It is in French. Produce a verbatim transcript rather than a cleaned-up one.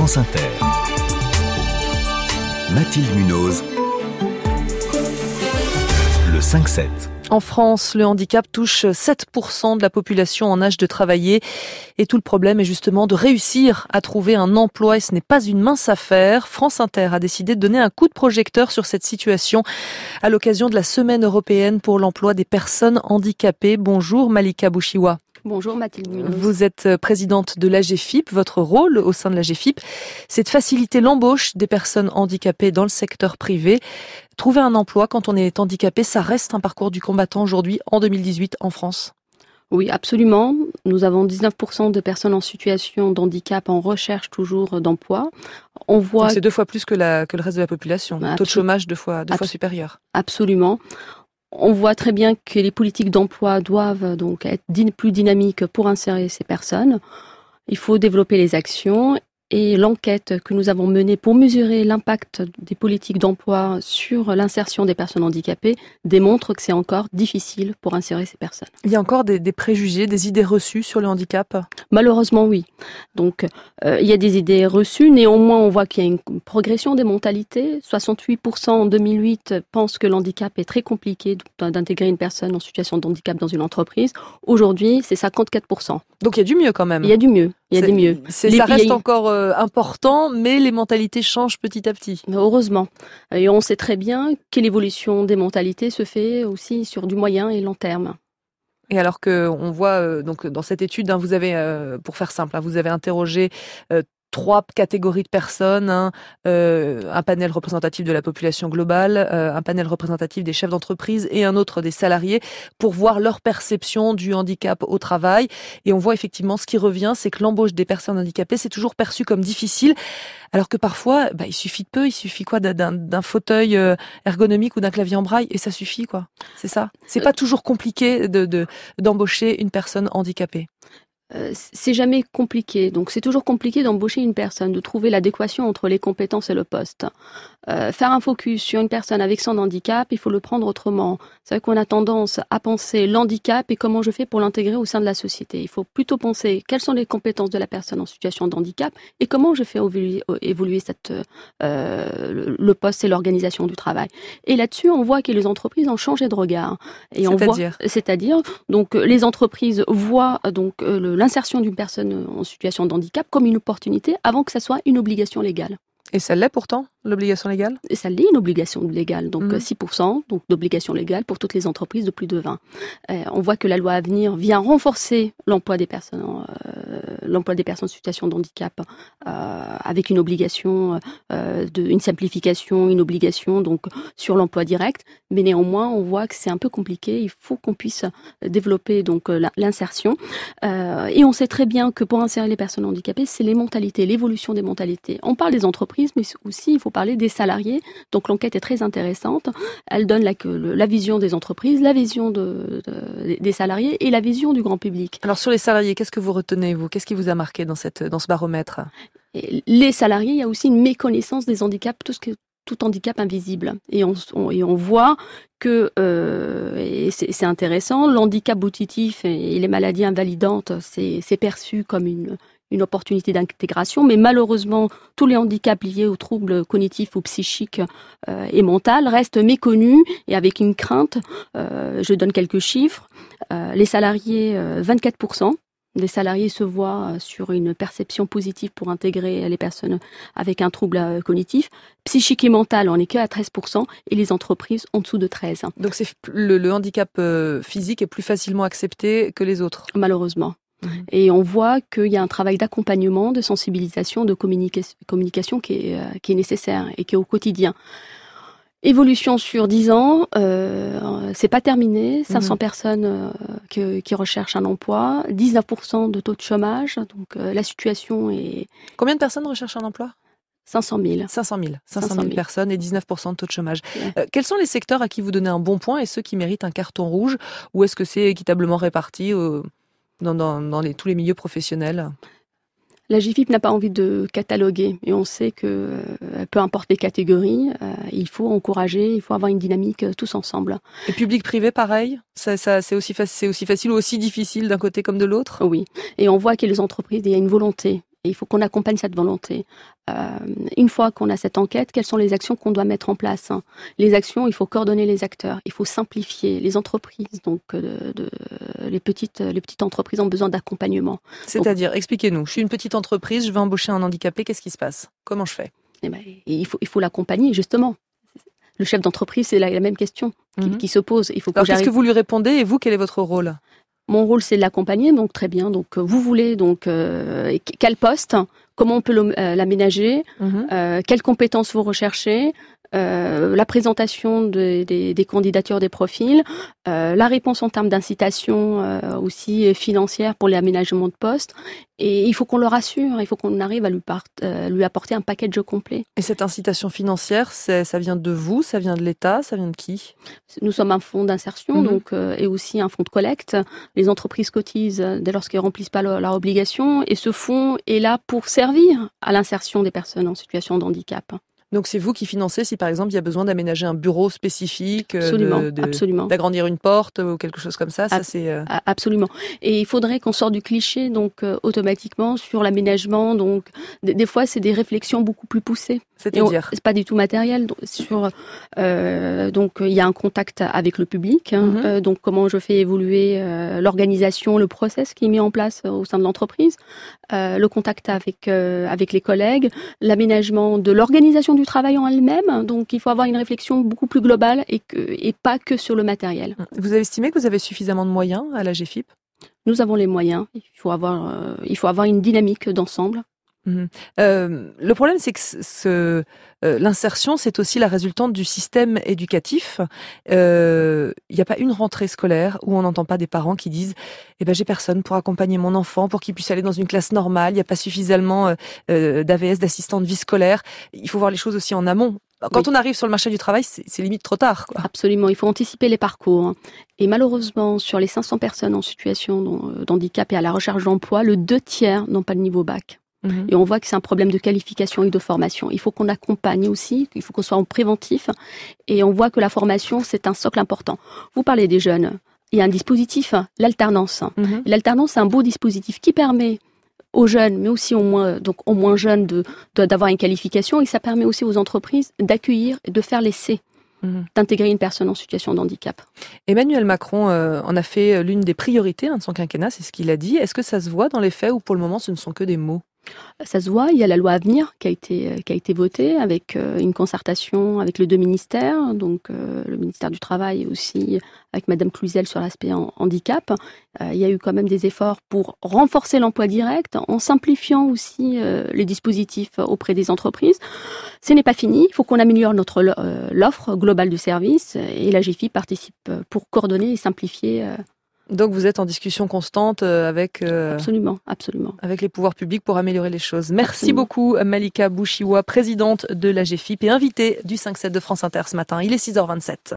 France Inter. Mathilde Munoz, le cinq sept. En France, le handicap touche sept pour cent de la population en âge de travailler. Et tout le problème est justement de réussir à trouver un emploi. Et ce n'est pas une mince affaire. France Inter a décidé de donner un coup de projecteur sur cette situation à l'occasion de la Semaine européenne pour l'emploi des personnes handicapées. Bonjour Malika Bouchiwa. Bonjour Mathilde Munoz. Vous êtes présidente de l'A G F I P. Votre rôle au sein de l'A G F I P, c'est de faciliter l'embauche des personnes handicapées dans le secteur privé. Trouver un emploi quand on est handicapé, ça reste un parcours du combattant aujourd'hui, en deux mille dix-huit, en France. Oui, absolument. Nous avons dix-neuf pour cent de personnes en situation de handicap en recherche toujours d'emploi. On voit... Donc c'est deux fois plus que, la, que le reste de la population. Absol... Taux de chômage deux fois, deux Abs... fois supérieur. Absolument. On voit très bien que les politiques d'emploi doivent donc être plus dynamiques pour insérer ces personnes. Il faut développer les actions et l'enquête que nous avons menée pour mesurer l'impact des politiques d'emploi sur l'insertion des personnes handicapées démontre que c'est encore difficile pour insérer ces personnes. Il y a encore des, des préjugés, des idées reçues sur le handicap ? Malheureusement, oui. Donc, euh, il y a des idées reçues. Néanmoins, on voit qu'il y a une progression des mentalités. soixante-huit pour cent en deux mille huit pensent que le handicap est très compliqué d'intégrer une personne en situation de handicap dans une entreprise. Aujourd'hui, c'est cinquante-quatre pour cent. Donc, il y a du mieux quand même. Il y a du mieux. Il y a c'est, du mieux. C'est, ça reste a... encore euh, important, mais les mentalités changent petit à petit. Heureusement. Et on sait très bien que l'évolution des mentalités se fait aussi sur du moyen et long terme. Et alors que on voit euh, donc dans cette étude, hein, vous avez, euh, pour faire simple, hein, vous avez interrogé euh, trois catégories de personnes, hein, euh, un panel représentatif de la population globale, euh, un panel représentatif des chefs d'entreprise et un autre des salariés pour voir leur perception du handicap au travail. Et on voit effectivement ce qui revient, c'est que l'embauche des personnes handicapées, c'est toujours perçu comme difficile, alors que parfois, bah, il suffit de peu, il suffit quoi d'un, d'un fauteuil ergonomique ou d'un clavier en braille et ça suffit quoi. C'est ça. C'est pas toujours compliqué de, de, d'embaucher une personne handicapée. Euh, c'est jamais compliqué. Donc, c'est toujours compliqué d'embaucher une personne, de trouver l'adéquation entre les compétences et le poste. Euh, faire un focus sur une personne avec son handicap, il faut le prendre autrement. C'est vrai qu'on a tendance à penser l'handicap et comment je fais pour l'intégrer au sein de la société. Il faut plutôt penser quelles sont les compétences de la personne en situation de handicap et comment je fais évoluer, évoluer cette, euh, le poste et l'organisation du travail. Et là-dessus, on voit que les entreprises ont changé de regard. Et on c'est-à-dire voit, c'est-à-dire, donc, les entreprises voient donc le l'insertion d'une personne en situation de handicap comme une opportunité avant que ça soit une obligation légale. Et ça l'est pourtant, l'obligation légale ? Et ça l'est, une obligation légale, donc mmh. six pour cent donc d'obligation légale pour toutes les entreprises de plus de vingt. Euh, on voit que la loi à venir vient renforcer l'emploi des personnes, euh, l'emploi des personnes en situation de handicap euh, avec une obligation, euh, de, une simplification, une obligation donc sur l'emploi direct. Mais néanmoins, on voit que c'est un peu compliqué. Il faut qu'on puisse développer donc l'insertion. Euh, et on sait très bien que pour insérer les personnes handicapées, c'est les mentalités, l'évolution des mentalités. On parle des entreprises, mais aussi il faut parler des salariés. Donc l'enquête est très intéressante. Elle donne la, la vision des entreprises, la vision de, de, des salariés et la vision du grand public. Alors sur les salariés, qu'est-ce que vous retenez, vous ? Qu'est-ce qui vous a marqué dans, cette, dans ce baromètre ? Et les salariés, il y a aussi une méconnaissance des handicaps, tout ce que tout handicap invisible. Et on, on, et on voit que, euh, et c'est, c'est intéressant, l'handicap auditif et les maladies invalidantes, c'est, c'est perçu comme une, une opportunité d'intégration, mais malheureusement, tous les handicaps liés aux troubles cognitifs ou psychiques euh, et mentaux restent méconnus et avec une crainte. Euh, je donne quelques chiffres. Euh, les salariés, euh, vingt-quatre pour cent. Les salariés se voient sur une perception positive pour intégrer les personnes avec un trouble cognitif. Psychique et mental, on n'est qu'à treize pour cent et les entreprises en dessous de treize pour cent. Donc c'est le, le handicap physique est plus facilement accepté que les autres ? Malheureusement. Mmh. Et on voit qu'il y a un travail d'accompagnement, de sensibilisation, de communica- communication qui est, euh, qui est nécessaire et qui est au quotidien. Évolution sur dix ans, euh, c'est pas terminé. cinq cents mmh. personnes euh, qui, qui recherchent un emploi, dix-neuf pour cent de taux de chômage. Donc euh, la situation est... Combien de personnes recherchent un emploi ? cinq cent mille. cinq cent mille. cinq cent mille personnes et dix-neuf pour cent de taux de chômage. Ouais. Euh, quels sont les secteurs à qui vous donnez un bon point et ceux qui méritent un carton rouge ? Ou est-ce que c'est équitablement réparti euh, dans, dans, dans les, tous les milieux professionnels ? La G F I P n'a pas envie de cataloguer et on sait que euh, peu importe les catégories, euh, il faut encourager, il faut avoir une dynamique euh, tous ensemble. Et public-privé, pareil, ça, ça, c'est, aussi fa- c'est aussi facile ou aussi difficile d'un côté comme de l'autre ? Oui, et on voit que les entreprises, il y a une volonté. Et il faut qu'on accompagne cette volonté. Euh, une fois qu'on a cette enquête, quelles sont les actions qu'on doit mettre en place, hein? Les actions, il faut coordonner les acteurs, il faut simplifier les entreprises. Donc, de, de, les, petites, les petites entreprises ont besoin d'accompagnement. C'est-à-dire, donc, expliquez-nous, je suis une petite entreprise, je veux embaucher un handicapé, qu'est-ce qui se passe? Comment je fais? Eh ben, il faut, il faut l'accompagner, justement. Le chef d'entreprise, c'est la, la même question qui, mmh. qui se pose. Il faut que Alors, qu'est-ce que vous lui répondez et vous, quel est votre rôle? Mon rôle, c'est de l'accompagner, donc très bien. Donc, vous voulez donc euh, quel poste, comment on peut l'aménager, mmh. euh, quelles compétences vous recherchez, euh, la présentation de, de, des candidatures, des profils, euh, la réponse en termes d'incitation euh, aussi financière pour l'aménagement de poste. Et il faut qu'on le rassure, il faut qu'on arrive à lui, part, euh, lui apporter un package complet. Et cette incitation financière, c'est, ça vient de vous, ça vient de l'État, ça vient de qui? Nous sommes un fonds d'insertion mmh. donc, euh, et aussi un fonds de collecte. Les entreprises cotisent dès lors qu'elles ne remplissent pas leur, leur obligation. Et ce fonds est là pour servir à l'insertion des personnes en situation de handicap. Donc c'est vous qui financez si par exemple il y a besoin d'aménager un bureau spécifique, absolument, de, de, absolument. d'agrandir une porte ou quelque chose comme ça, ça Ab- c'est euh... absolument. Et il faudrait qu'on sorte du cliché donc euh, automatiquement sur l'aménagement. Donc d- des fois c'est des réflexions beaucoup plus poussées. C'est-à-dire, c'est pas du tout matériel. Donc, sur euh, donc il y a un contact avec le public. Hein, mm-hmm. euh, donc comment je fais évoluer euh, l'organisation, le process qui est mis en place euh, au sein de l'entreprise, euh, le contact avec euh, avec les collègues, l'aménagement de l'organisation du travail en elle-même. Donc il faut avoir une réflexion beaucoup plus globale et que et pas que sur le matériel. Vous avez estimé que vous avez suffisamment de moyens à la G F I P? Nous avons les moyens. Il faut avoir euh, il faut avoir une dynamique d'ensemble. Mmh. Euh, le problème, c'est que ce, euh, l'insertion, c'est aussi la résultante du système éducatif. Il euh, n'y a pas une rentrée scolaire où on n'entend pas des parents qui disent eh ben, « j'ai personne pour accompagner mon enfant, pour qu'il puisse aller dans une classe normale, il n'y a pas suffisamment euh, d'A V S, d'assistants de vie scolaire ». Il faut voir les choses aussi en amont. Quand oui. on arrive sur le marché du travail, c'est, c'est limite trop tard, quoi. Absolument, il faut anticiper les parcours. Et malheureusement, sur les cinq cents personnes en situation d'handicap et à la recherche d'emploi, le deux tiers n'ont pas le niveau bac. Mmh. Et on voit que c'est un problème de qualification et de formation. Il faut qu'on accompagne aussi, il faut qu'on soit en préventif. Et on voit que la formation, c'est un socle important. Vous parlez des jeunes. Il y a un dispositif, l'alternance. Mmh. L'alternance, c'est un beau dispositif qui permet aux jeunes, mais aussi aux moins, donc aux moins jeunes, de, de, d'avoir une qualification. Et ça permet aussi aux entreprises d'accueillir et de faire l'essai. Mmh. D'intégrer une personne en situation de handicap. Emmanuel Macron euh, en a fait l'une des priorités hein, de son quinquennat, c'est ce qu'il a dit. Est-ce que ça se voit dans les faits ou pour le moment ce ne sont que des mots? Ça se voit, il y a la loi Avenir qui a été, qui a été votée avec euh, une concertation avec les deux ministères, donc euh, le ministère du Travail et aussi avec Madame Cluzel sur l'aspect en, handicap. Euh, il y a eu quand même des efforts pour renforcer l'emploi direct en simplifiant aussi euh, les dispositifs auprès des entreprises. Ce n'est pas fini, il faut qu'on améliore notre euh, l'offre globale de services et la G F I participe pour coordonner et simplifier. Euh, Donc vous êtes en discussion constante avec euh, absolument, absolument. avec les pouvoirs publics pour améliorer les choses. Merci absolument. beaucoup Malika Bouchiwa, présidente de la G F I P et invitée du cinq sept de France Inter ce matin. Il est six heures vingt-sept.